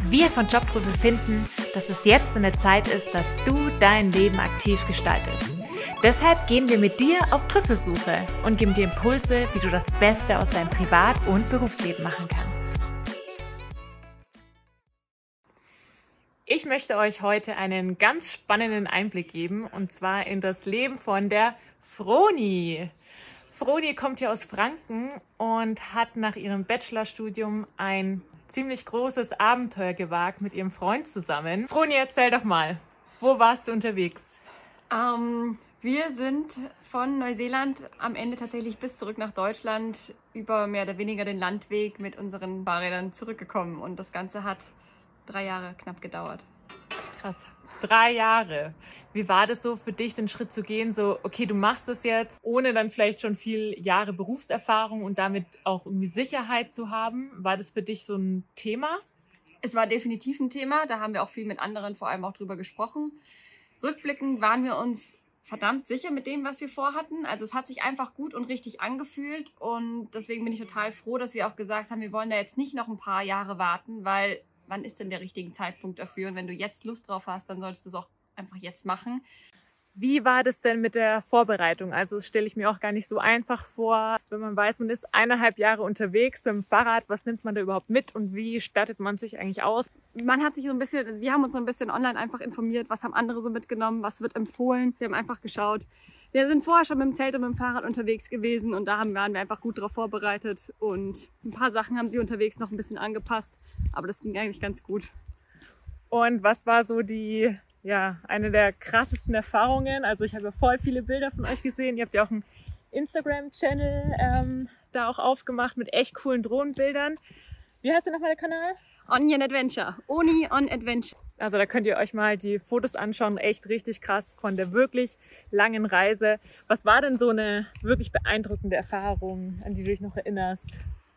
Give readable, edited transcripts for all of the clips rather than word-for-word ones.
Wir von Jobprüfe finden, dass es jetzt an der Zeit ist, dass du dein Leben aktiv gestaltest. Deshalb gehen wir mit dir auf Trüffelsuche und geben dir Impulse, wie du das Beste aus deinem Privat- und Berufsleben machen kannst. Ich möchte euch heute einen ganz spannenden Einblick geben, und zwar in das Leben von der Froni. Froni kommt hier aus Franken und hat nach ihrem Bachelorstudium ein ziemlich großes Abenteuer gewagt mit ihrem Freund zusammen. Froni, erzähl doch mal, wo warst du unterwegs? Wir sind von Neuseeland am Ende tatsächlich bis zurück nach Deutschland über mehr oder weniger den Landweg mit unseren Fahrrädern zurückgekommen. Und das Ganze hat 3 Jahre knapp gedauert. Krass, 3 Jahre. Wie war das so für dich, den Schritt zu gehen? So, okay, du machst das jetzt, ohne dann vielleicht schon viele Jahre Berufserfahrung und damit auch irgendwie Sicherheit zu haben. War das für dich so ein Thema? Es war definitiv ein Thema. Da haben wir auch viel mit anderen vor allem auch drüber gesprochen. Rückblickend waren wir uns verdammt sicher mit dem, was wir vorhatten. Also es hat sich einfach gut und richtig angefühlt. Und deswegen bin ich total froh, dass wir auch gesagt haben, wir wollen da jetzt nicht noch ein paar Jahre warten, weil wann ist denn der richtige Zeitpunkt dafür? Und wenn du jetzt Lust drauf hast, dann solltest du es auch einfach jetzt machen. Wie war das denn mit der Vorbereitung? Also das stelle ich mir auch gar nicht so einfach vor, wenn man weiß, man ist 1,5 Jahre unterwegs mit dem Fahrrad. Was nimmt man da überhaupt mit und wie stattet man sich eigentlich aus? Man hat sich so ein bisschen, also wir haben uns so ein bisschen online einfach informiert, was haben andere so mitgenommen, was wird empfohlen. Wir haben einfach geschaut. Wir sind vorher schon mit dem Zelt und mit dem Fahrrad unterwegs gewesen und da waren wir einfach gut drauf vorbereitet und ein paar Sachen haben sie unterwegs noch ein bisschen angepasst, aber das ging eigentlich ganz gut. Und was war so eine der krassesten Erfahrungen? Also ich habe ja voll viele Bilder von euch gesehen. Ihr habt ja auch einen Instagram-Channel da auch aufgemacht mit echt coolen Drohnenbildern. Wie heißt denn nochmal der Kanal? Onion Adventure. Oni on Adventure. Also da könnt ihr euch mal die Fotos anschauen. Echt richtig krass von der wirklich langen Reise. Was war denn so eine wirklich beeindruckende Erfahrung, an die du dich noch erinnerst?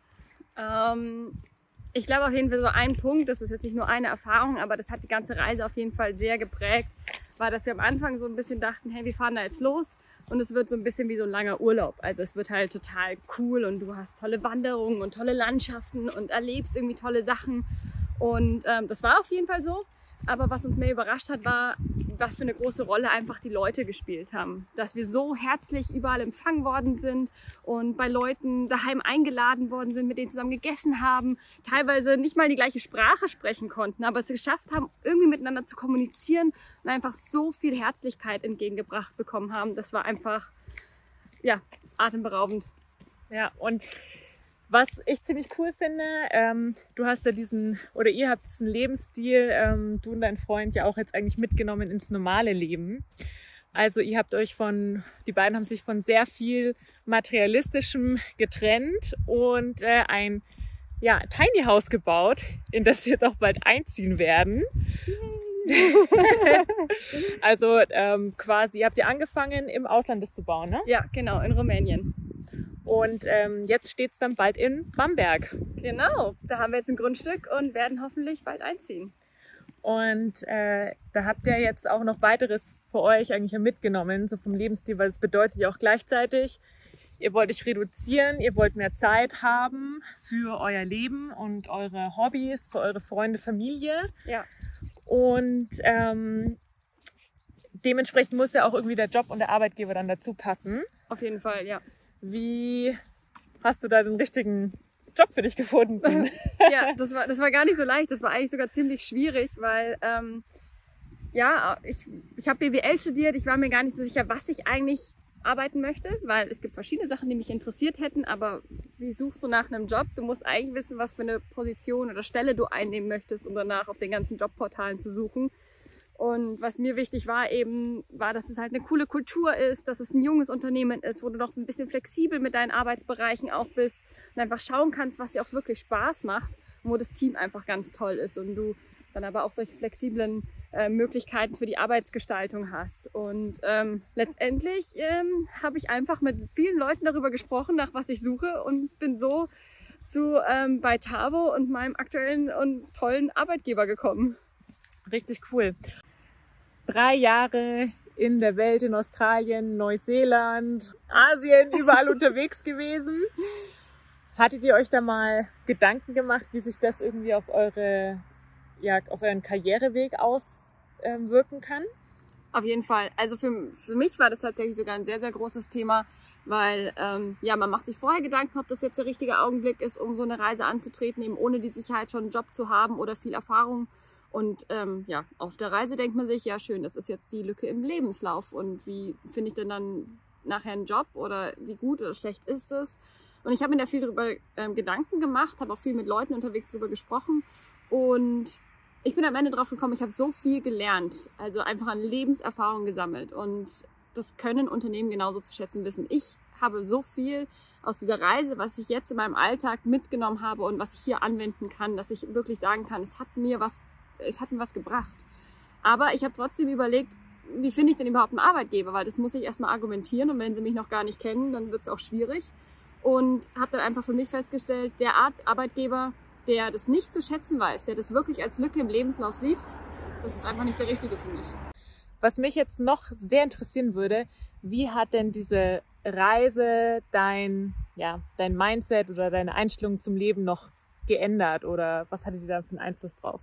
Ich glaube auf jeden Fall so ein Punkt, das ist jetzt nicht nur eine Erfahrung, aber das hat die ganze Reise auf jeden Fall sehr geprägt, war, dass wir am Anfang so ein bisschen dachten, hey, wir fahren da jetzt los und es wird so ein bisschen wie so ein langer Urlaub. Also es wird halt total cool und du hast tolle Wanderungen und tolle Landschaften und erlebst irgendwie tolle Sachen und das war auf jeden Fall so. Aber was uns mehr überrascht hat, war, was für eine große Rolle einfach die Leute gespielt haben. Dass wir so herzlich überall empfangen worden sind und bei Leuten daheim eingeladen worden sind, mit denen zusammen gegessen haben, teilweise nicht mal die gleiche Sprache sprechen konnten, aber es geschafft haben, irgendwie miteinander zu kommunizieren und einfach so viel Herzlichkeit entgegengebracht bekommen haben. Das war einfach, ja, atemberaubend. Ja, und was ich ziemlich cool finde, du hast ja ihr habt diesen Lebensstil, du und dein Freund ja auch jetzt eigentlich mitgenommen ins normale Leben. Also die beiden haben sich von sehr viel Materialistischem getrennt und ein Tiny House gebaut, in das sie jetzt auch bald einziehen werden. Also quasi, habt ihr angefangen im Ausland das zu bauen, ne? Ja, genau, in Rumänien. Und jetzt steht es dann bald in Bamberg. Genau, da haben wir jetzt ein Grundstück und werden hoffentlich bald einziehen. Und da habt ihr jetzt auch noch weiteres für euch eigentlich mitgenommen, so vom Lebensstil, weil es bedeutet ja auch gleichzeitig, ihr wollt euch reduzieren, ihr wollt mehr Zeit haben für euer Leben und eure Hobbys, für eure Freunde, Familie. Ja. Und dementsprechend muss ja auch irgendwie der Job und der Arbeitgeber dann dazu passen. Auf jeden Fall, ja. Wie hast du da den richtigen Job für dich gefunden? Ja, das war gar nicht so leicht. Das war eigentlich sogar ziemlich schwierig, weil ich habe BWL studiert. Ich war mir gar nicht so sicher, was ich eigentlich arbeiten möchte, weil es gibt verschiedene Sachen, die mich interessiert hätten. Aber wie suchst du nach einem Job? Du musst eigentlich wissen, was für eine Position oder Stelle du einnehmen möchtest, um danach auf den ganzen Jobportalen zu suchen. Und was mir wichtig war, dass es halt eine coole Kultur ist, dass es ein junges Unternehmen ist, wo du noch ein bisschen flexibel mit deinen Arbeitsbereichen auch bist und einfach schauen kannst, was dir auch wirklich Spaß macht und wo das Team einfach ganz toll ist und du dann aber auch solche flexiblen Möglichkeiten für die Arbeitsgestaltung hast. Und letztendlich habe ich einfach mit vielen Leuten darüber gesprochen, nach was ich suche und bin so bei Tavo und meinem aktuellen und tollen Arbeitgeber gekommen. Richtig cool. 3 Jahre in der Welt, in Australien, Neuseeland, Asien, überall unterwegs gewesen. Hattet ihr euch da mal Gedanken gemacht, wie sich das irgendwie auf eure auf euren Karriereweg auswirken kann? Auf jeden Fall. Also für mich war das tatsächlich sogar ein sehr, sehr großes Thema, weil man macht sich vorher Gedanken, ob das jetzt der richtige Augenblick ist, um so eine Reise anzutreten, eben ohne die Sicherheit schon einen Job zu haben oder viel Erfahrung. Und auf der Reise denkt man sich, ja schön, das ist jetzt die Lücke im Lebenslauf und wie finde ich denn dann nachher einen Job oder wie gut oder schlecht ist es? Und ich habe mir da viel darüber Gedanken gemacht, habe auch viel mit Leuten unterwegs darüber gesprochen und ich bin am Ende drauf gekommen, ich habe so viel gelernt, also einfach an Lebenserfahrung gesammelt und das können Unternehmen genauso zu schätzen wissen. Ich habe so viel aus dieser Reise, was ich jetzt in meinem Alltag mitgenommen habe und was ich hier anwenden kann, dass ich wirklich sagen kann, es hat mir was gebracht. Aber ich habe trotzdem überlegt, wie finde ich denn überhaupt einen Arbeitgeber, weil das muss ich erstmal argumentieren und wenn sie mich noch gar nicht kennen, dann wird es auch schwierig. Und habe dann einfach für mich festgestellt, der Art Arbeitgeber, der das nicht zu schätzen weiß, der das wirklich als Lücke im Lebenslauf sieht, das ist einfach nicht der richtige für mich. Was mich jetzt noch sehr interessieren würde, wie hat denn diese Reise dein Mindset oder deine Einstellung zum Leben noch geändert oder was hatte dir da für einen Einfluss drauf?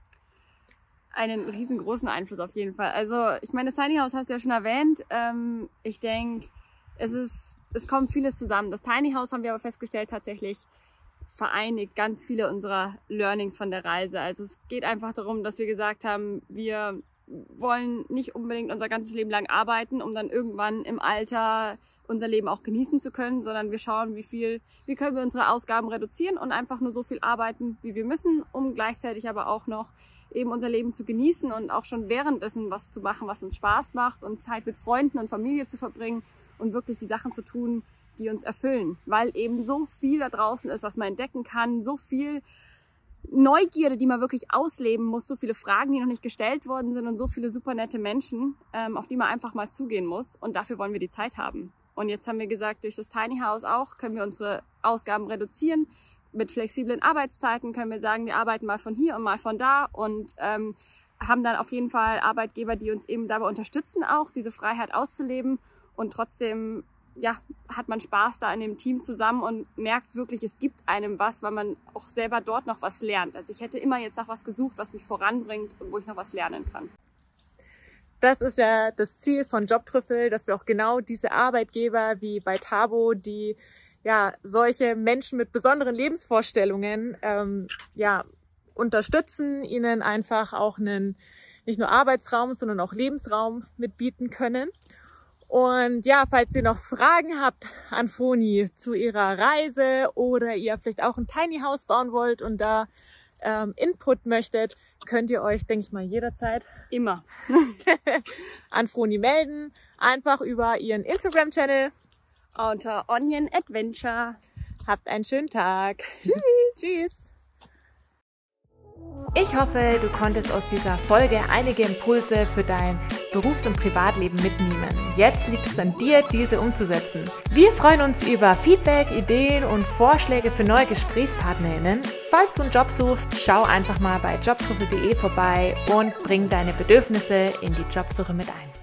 Einen riesengroßen Einfluss auf jeden Fall. Also ich meine, das Tiny House hast du ja schon erwähnt. Ich denke, es kommt vieles zusammen. Das Tiny House haben wir aber festgestellt tatsächlich vereinigt ganz viele unserer Learnings von der Reise. Also es geht einfach darum, dass wir gesagt haben, wir wollen nicht unbedingt unser ganzes Leben lang arbeiten, um dann irgendwann im Alter unser Leben auch genießen zu können, sondern wir schauen, wie können wir unsere Ausgaben reduzieren und einfach nur so viel arbeiten, wie wir müssen, um gleichzeitig aber auch noch eben unser Leben zu genießen und auch schon währenddessen was zu machen, was uns Spaß macht und Zeit mit Freunden und Familie zu verbringen und wirklich die Sachen zu tun, die uns erfüllen, weil eben so viel da draußen ist, was man entdecken kann, so viel Neugierde, die man wirklich ausleben muss, so viele Fragen, die noch nicht gestellt worden sind und so viele super nette Menschen, auf die man einfach mal zugehen muss und dafür wollen wir die Zeit haben. Und jetzt haben wir gesagt, durch das Tiny House auch können wir unsere Ausgaben reduzieren. Mit flexiblen Arbeitszeiten können wir sagen, wir arbeiten mal von hier und mal von da und haben dann auf jeden Fall Arbeitgeber, die uns eben dabei unterstützen, auch diese Freiheit auszuleben und trotzdem hat man Spaß da in dem Team zusammen und merkt wirklich, es gibt einem was, weil man auch selber dort noch was lernt. Also ich hätte immer jetzt nach was gesucht, was mich voranbringt und wo ich noch was lernen kann. Das ist ja das Ziel von Jobtrüffel, dass wir auch genau diese Arbeitgeber wie bei Tabo, die solche Menschen mit besonderen Lebensvorstellungen unterstützen, ihnen einfach auch einen nicht nur Arbeitsraum, sondern auch Lebensraum mitbieten können. Und falls ihr noch Fragen habt an Froni zu ihrer Reise oder ihr vielleicht auch ein Tiny House bauen wollt und da Input möchtet, könnt ihr euch, denke ich mal, jederzeit immer an Froni melden. Einfach über ihren Instagram-Channel unter Onion Adventure. Habt einen schönen Tag. Tschüss. Tschüss. Ich hoffe, du konntest aus dieser Folge einige Impulse für dein Berufs- und Privatleben mitnehmen. Jetzt liegt es an dir, diese umzusetzen. Wir freuen uns über Feedback, Ideen und Vorschläge für neue GesprächspartnerInnen. Falls du einen Job suchst, schau einfach mal bei jobtrüffel.de vorbei und bring deine Bedürfnisse in die Jobsuche mit ein.